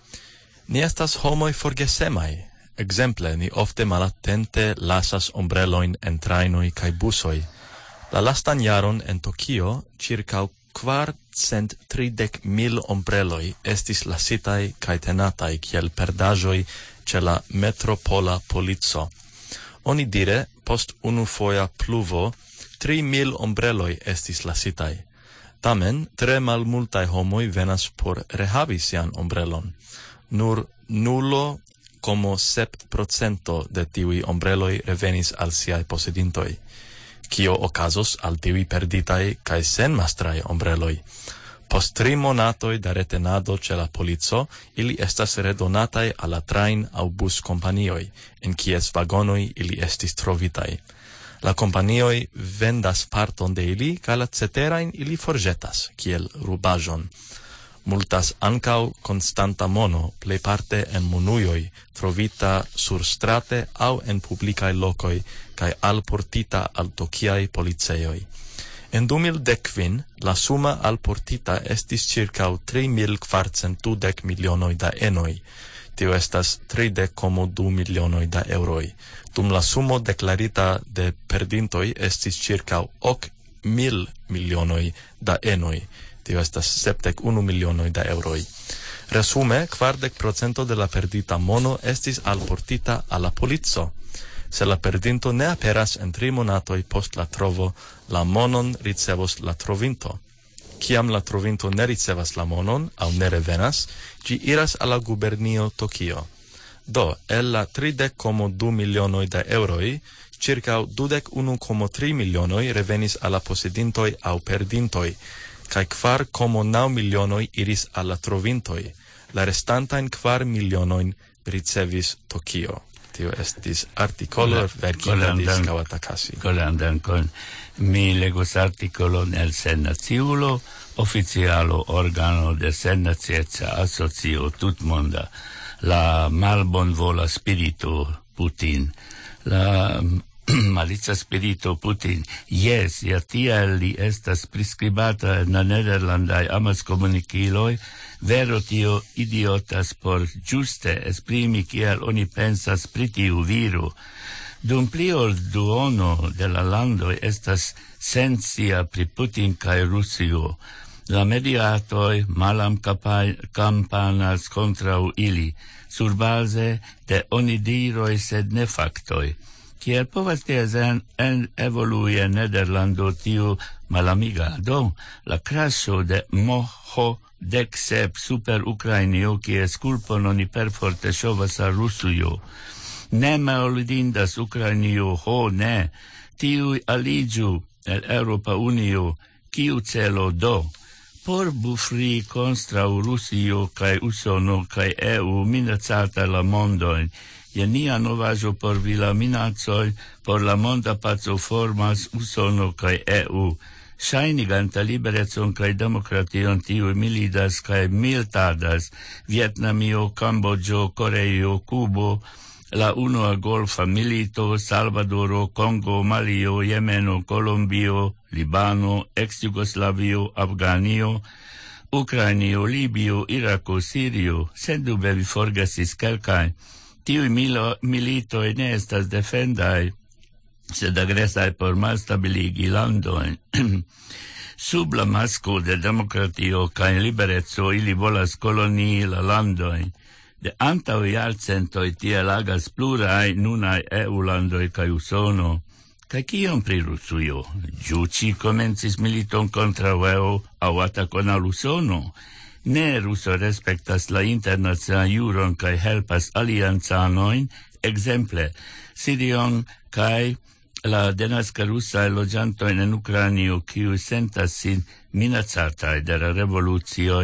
Ni estas homoj forgesemaj. Exemple, ni ofte malattente lasas ombrelojn en trajnoj kaj busoj. La lastan jaron en Tokio circa kvarcent tridek mil ombreloj estis lasitaj kaj tenataj kiel perdaĵoj ĉe la metropola polico. Oni dire, post unufoja pluvo, tri mil ombreloj estis lasitaj. Tamen, tre malmultaj homoj venas por rehavi sian ombrelon. Nur nulo como sep procento de tiui ombreloi revenis al siai posedintoi. Kio okazos al tiui perditai kai sen mastrai ombreloi. Post tri monatoi da retenado ce la polico, ili estas redonatai alla train au bus companioi, en kies vagonoi ili estis trovitai. La companioi vendas parton de ili, ca la ceterain ili forgetas, kiel rubajon. Multas ancau constanta mono, plejparte en monuioi, trovita sur strate au en publicae locoi, cae alportita al tokiai policeioi. En du mil dekvin, la suma alportita estis circau tri mil kvarcent dudek milionoi da enoi. Tio estas tridek komo du milionoi da euroi. Dum la sumo declarita de perdintoi estis circau ok mil milionoi da enoi. Tio estas sepdek unu milionoj da euroj. Resume, kvardek procento de la perdita mono estis alportita al la polico. Se la perdinto ne aperas en tri monatoj post la trovo, la monon ricevos la trovinto. Kiam la trovinto ne ricevas la monon, aŭ ne revenas, ĝi iras al la gubernio Tokio. Do, el la tridek komo du milionoj da euroj, circa dudek unu komo tri milionoj revenis al la posedintoj aŭ perdintoj, kai kvar komo naŭ milionoj iris al la trovintoj. La restantajn kvar milionojn ricevis Tokio. Tio estis artikolo verkita de Ishikawa Takashi. Kolan dankon. Mi legos artikolon el Sennaciulo, oficialo organo de Sennacieca asocio tutmonda, la malbonvola spirito Putin. La malicia spirito Putin, yes, ja tiel li estas priskribata en la nederlandaj amaskomunikiloj, vero tio idiotas por ĝuste esprimi kiel oni pensas pri tiu viro. Dum pli ol duono de la landoj estas sensia pri Putin kaj Rusio. La mediatoj malam kampanas kontraŭ ili, surbaze de onidiroj sed ne faktoj. Kiel povas tiel en evolui en Nederlando tiu malamigado, la crasho de Moho dek sep super Ukrainio, kies kulpon oni perforte ŝovas al Rusujo. Ne malvidindas Ukrainio, ho ne, tiuj aliĝu el Eŭropa Unio, kiu celo do? Por bufri kontraŭ Rusio kaj Usono kaj E U minacata la mondojn, je nia novaĵo por vi la minacoj por la monda paco formas Usono kaj E U. Ŝajniganta liberecon kaj demokration tiuj milidas kaj militadas Vietnamio, Kambodĝo, Koreio, Kubo, la unua golfa milito, Salvadoro, Kongo, Malio, Jemeno, Kolombio, Libano, ex-Jugoslavio, Afganio, Ukrainio, Libio, Irako, Sirio, sendube vi forgesis kelkajn. Tiuj militoj ne estas defendaj, sed agresaj por malstabiligi landojn. Sub la masko de demokratio kaj libereco ili volas kolonii la landojn. De antaŭ jarcentoj tiel agas pluraj nunaj E U-landoj kaj Usono, Kaj kion pri Rusujo? Ĝu ci komencis militon kontraŭ aŭ atakon al Usono? Ne, Ruso respektas la internacian juron kaj helpas aliancanojn, ekzemple Sirion kaj la denaska rusaj loĝantojn en Ukrainio, kiuj sentas sin minacataj de la revolucioj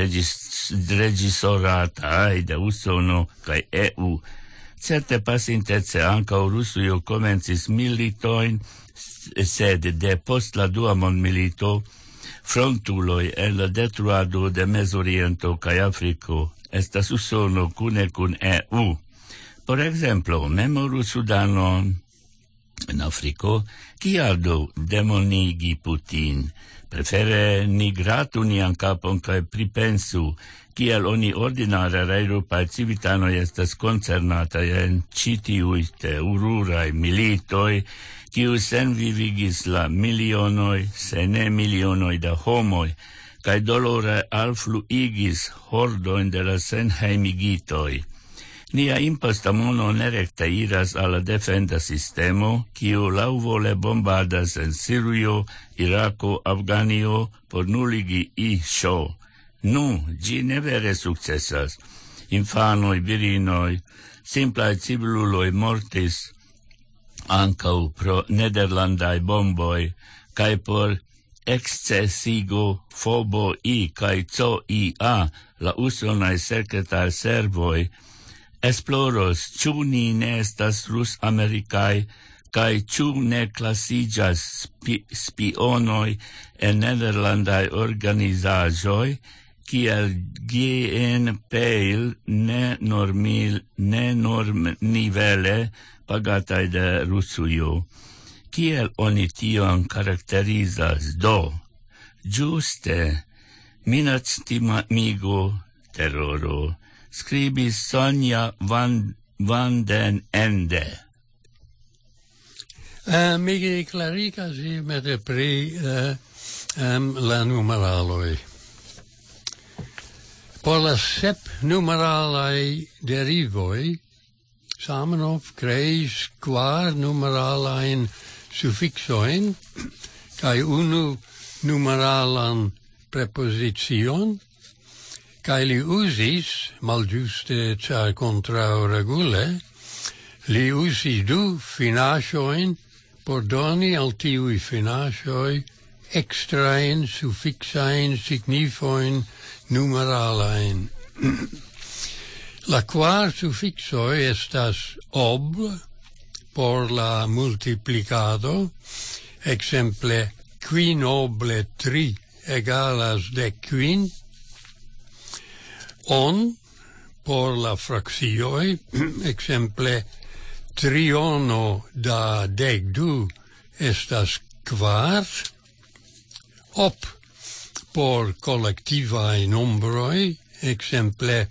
reĝisorataj de Usono kaj E U. Certe pasintece ankaŭ Rusujo komencis militojn, sed de post la dua mondmilito frontuloj en la detruado de Mezoriento kaj Afriko estas Usono kune kun E U. Por ekzemplo, memoru Sudanon en Afriko, kial do demonigi Putin? Prefere ni gratu nian kapon kaj pripensu, kiel oni ordinare la eŭropaj civitanoj estas koncernataj en ĉi tiuj teruraj militoj, kiuj senvivigis la milionoj, se ne milionoj da homoj, kaj dolore alfluigis hordojn de la senhejmigitoj. Nia imposta mono nerekte iras al la defenda sistemo, kiu laŭvole bombardas en Sirio, Irako, Afganio por nuligi I-ŝo. Nu, ĝi ne vere sukcesas. Infanoj, virinoj, simplaj civiluloj mortis ankaŭ pro nederlandaj bomboj, kaj por excesigo fobo I kaj C I A, la usonaj sekretarservoj, esploros, ĉu ni ne estas rus-amerikaj kaj ĉu ne klasiĝas spi spionoj en nederlandaj organizaĵoj, kiel G N Peil ne normil, ne normnivele pagataj de Rusujo. Kiel oni tion karakterizas do? Ĝuste minactimigo, teroro, scribis Sonja van, van den Ende. Uh, mi clarigas immete pri uh, um, la numeraloi. Por la sep numeralai derivoi, Zamenhof creis kvar numeralain suffixoin, kai unu numeralan preposition, kai li usis, malgiuste ĉar kontraŭ regule, li usis du finaĵojn por doni al tiuj finaĵoj ekstrajn sufiksajn signifojn numeralajn. La kvar sufiksoj estas ob por la multiplicado, ekzemple kvinoble tri egalas dekkvin, on por la fraccioi, exemple triono da dec du estas kvar, op por collectivae nombroi, exemple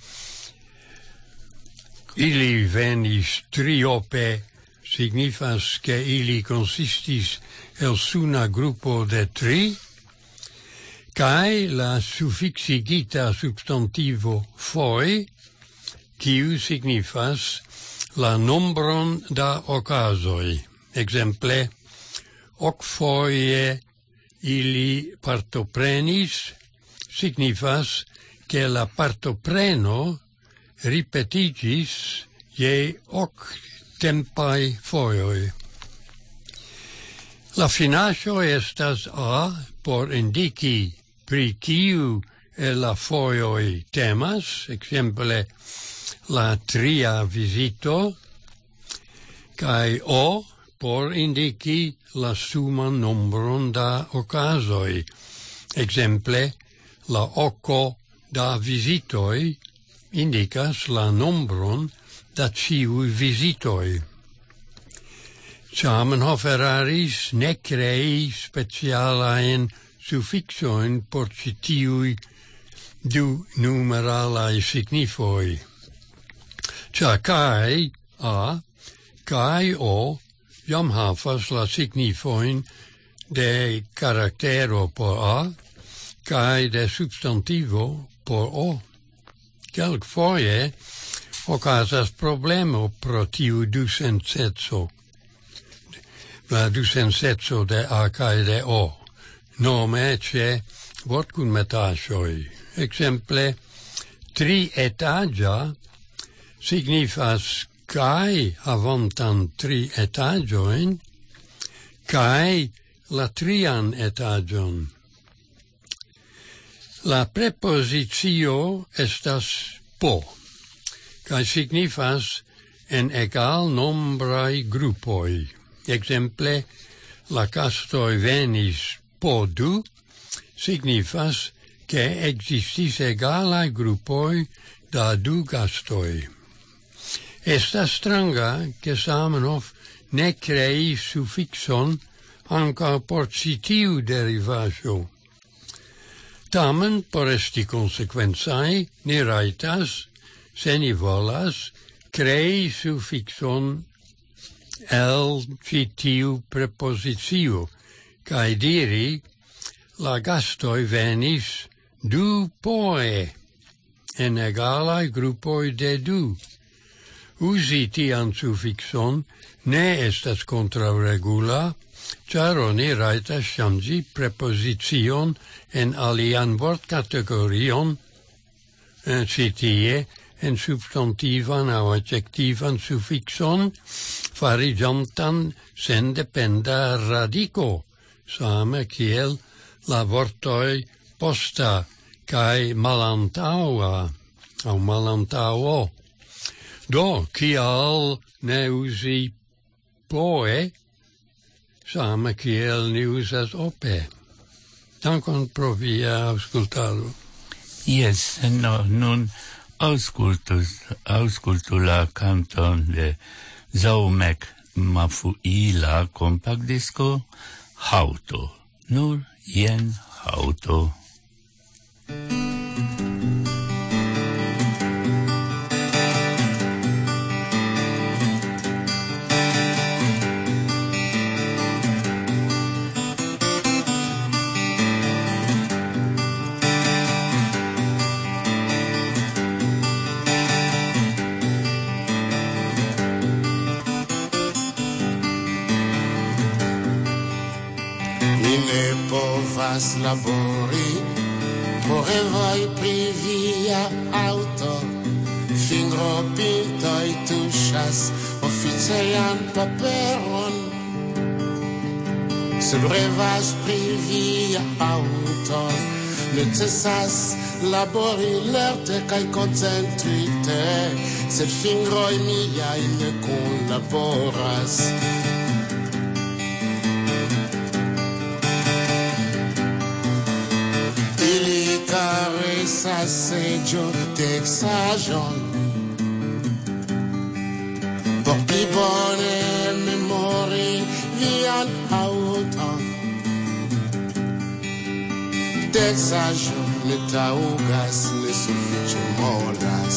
ili venis triope, signifas che ili consistis el suna gruppo de tri, kai la suffixigita substantivo foi, kiu signifas la nombron da okazoi. Exemple, ok foie ili partoprenis, signifas che la partopreno ripetigis je ok tempai foioi. La finaĵo estas A por indiki pri kiu el la fojoj temas, ekzemple la tria vizito, kaj O por indiki la suman nombron da okazoj, ekzemple la oko da vizitoj indikas la nombron da ĉiuj vizitoj. Zamenhof eraris ne crei specialaen suffixoin por citiui du numeralae signifoi. Cia kai A, kai O, jam havas la signifoin de caractero por A, kai de substantivo por O. Kelkfoje okazas problemo pro tiu dusenceco. la du sensetso de A kaj de O. Nome c'è vort kun metaĵoj. Exemple, tri etaĝa signifas kaj havantan tri etaĝojn kaj la trian etaĝon. La preposicio estas po, kaj signifas en egal nombraj grupoj. Exemple, la castoi venis po du, signifas che existis egalai gruppoi da du gastoi. Estas stranga che Zamenhof ne crei suffixon anca por citiu derivajo. Tamen, por esti consequenzai, ni raitas, se ni volas, crei suffixon el citiu preposicio, cae diri, la gastoi venis du poe, en egalai gruppoi de du. Usi tian suffixon ne estas contraregula, char oni raitas ŝanĝi preposicion en alian vortkategorion, ci tie, en substantivan aŭ adjektivan suffixon, fariĝantan sendependa radiko, same kiel la vortoj posta kaj malantaŭa aŭ malantaŭo. Do, kial ne uzi poe, same kiel ni uzas ope. Dankon pro via aŭskultado. Yes, no, nun auscultu, auscultu la canton de Zaumek Mafuila compact disco Hauto. Nur jen Hauto. Labori, vorrei pri via auto, fingro pintoi tuŝas oficejan paperon. Se brevas pri via auto, necesas labori lerte kaj koncentrite, sed fingroj miaj ne kunlaboras. Caresa seggio texajon por pli bone memori vian auton texajon ne taŭgas ne sufiĉe molas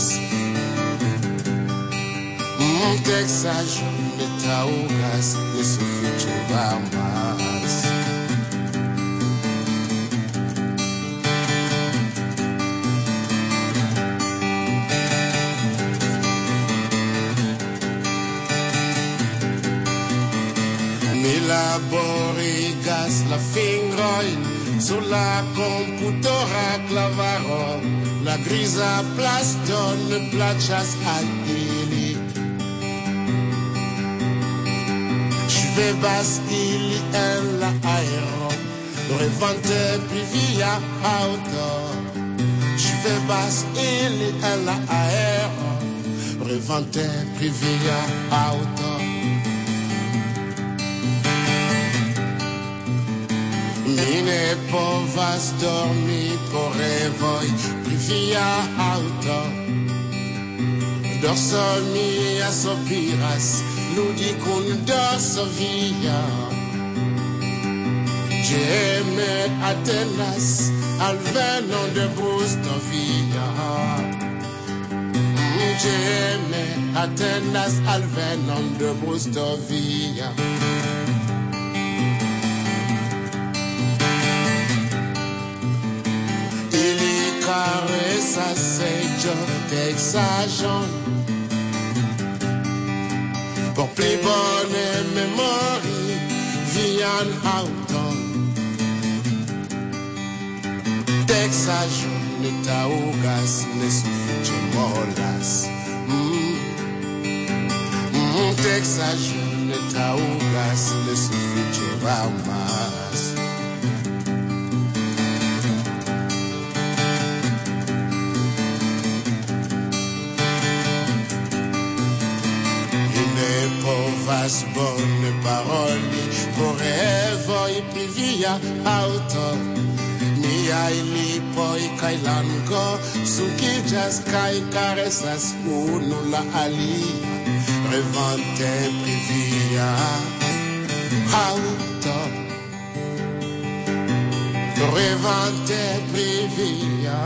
texajon ne taŭgas ne sufiĉe varmas. Laborigas la fingrojn sur la komputora klavaro, la griza plasto ne plaĉas al ili. Ŝvebas ili en la aero, revante pri via aŭto. Ŝvebas ili en la aero, revante pri via aŭto. Mi ne povas dormi por revoj pri via aŭto. Dorso mia sopiras ludi kun dorso via. Ĝeme atendas alvenon de brusto via. Ĝeme atendas alvenon de brusto via. Caresa seggio texajon por pli bone memori mian auton Texas ne taugas ne sufiĉe molas mm. mm, Texas ne taugas ne sufiĉe varmas povas bone paroli por revoj pri via aŭto miaj lipoj kaj lango sulkiĝas kaj karesas unu la alia revante pri via aŭto revante pri via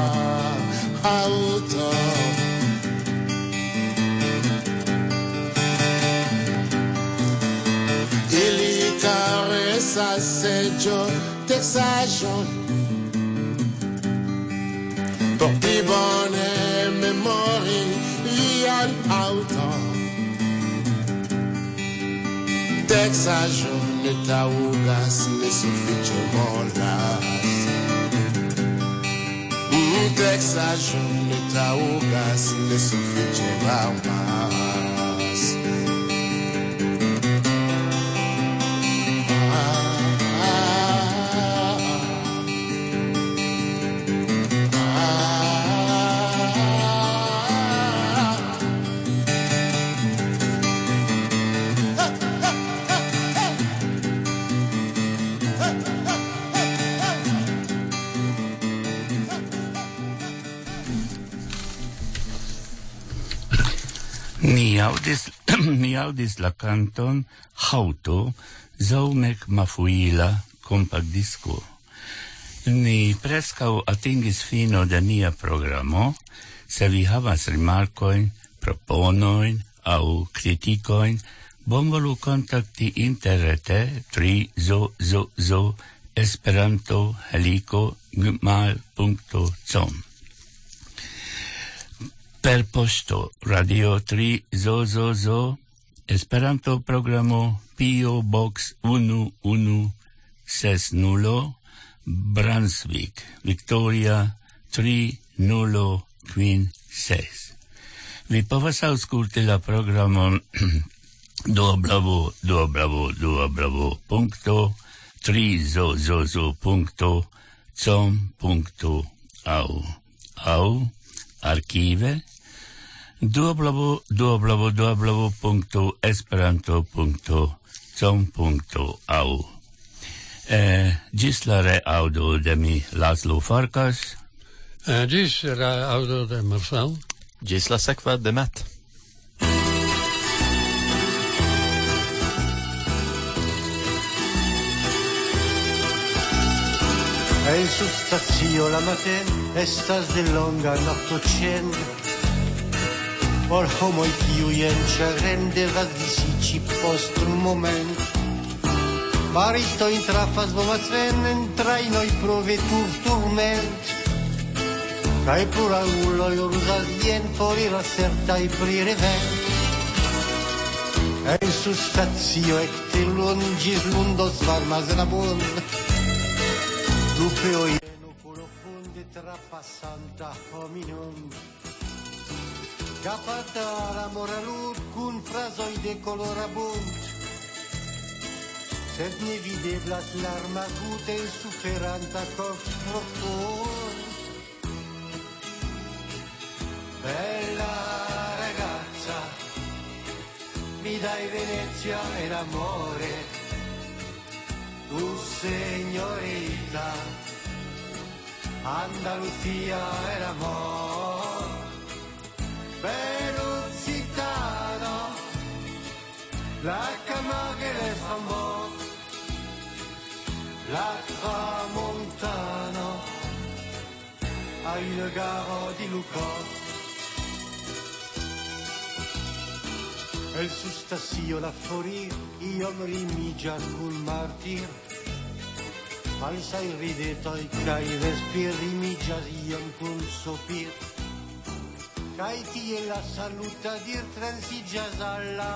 aŭto Ili caresas seggio Texajon por pli bone memori vian auto Texajon ne taugas ne sufiĉe molas mm, Texajon ne taugas ne sufiĉe varmas Ni audis, ni audis la canton Hauto Zaumek Mafuila compact disco. Ni prescau atingis fino de nia programo. Se vi havas rimarcoin, proponoin au criticoin, bonvolu contacti interrete tri zo zo zo esperanto helico gmail punto com. Per posto Radio tri zo zo zo Esperanto programo P O Box unu unu ses nulo Brunswick Victoria tri nulo kvin ses. Vi povas aŭskulti la programon do bravo do bravo do bravo punto tri zo zo zo punto com punto au au archive www www punto esperanto punto com punto au. Eh, gis la reaudo de mi Laszlo Farkas. Eh, gis la audo de Marcel. Gis la sekva de Matt. En su stacio la maten estas de longa noctocen. Por homoj kiuj en ĉagren devas disiĝi post unu moment. Maristojn trafas Bomatzen en trajnoj pro veturturment. Kaj pluraluloj ruzas jen foriras certaj pri revent. En su stacio ekte lun ĝis lundos varmas en abund. Lupeo jeno profunde trapasanta hominum. Capata la moralud cun frazoi de color abunt. Sed ne videblas larma gute suferanta cos profund. Bella ragazza, mi dai Venezia e l'amore. Tu signorita, Andalusia e l'amore. Peruzitano, la Camargue e Fambò, la Tramontano, a une gare di Lucca. El su stacio la forir, iom rimigia cun martir. Alsai ridetoi, cae respir rimigia iom cun sopir. Kai tie la saluta dir transigas alla